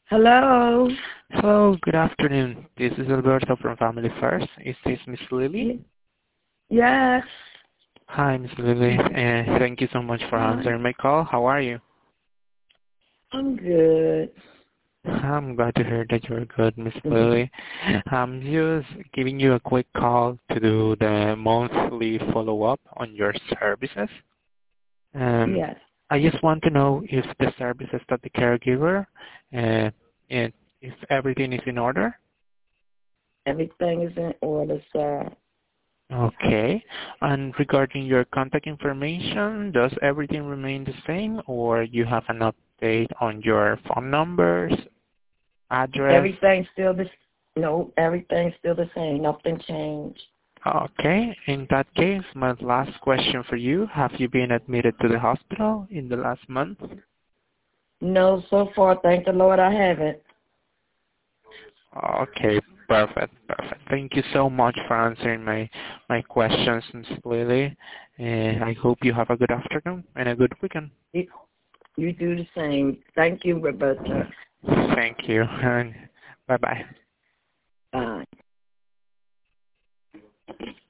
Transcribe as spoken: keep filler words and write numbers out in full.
Hello. Hello, good afternoon. This is Alberto from Family First. Is this Miss Lily? Yes. Hi, Miss Lily. Uh, thank you so much for Hi. answering my call. How are you? I'm good. I'm glad to hear that you're good, Miss Lily. I'm just giving you a quick call to do the monthly follow-up on your services. Um, Yes. I just want to know if the services that the caregiver, uh, and if everything is in order. Everything is in order, sir. Okay. And regarding your contact information, does everything remain the same, or you have an update on your phone numbers, address? Everything's still the no. Everything's still the same. Nothing changed. Okay. In that case, my last question for you, have you been admitted to the hospital in the last month? No, so far, thank the Lord, I haven't. Okay. Perfect. Perfect. Thank you so much for answering my, my questions, Miss Lily. And I hope you have a good afternoon and a good weekend. You, you do the same. Thank you, Roberta. Thank you. And bye-bye. Bye.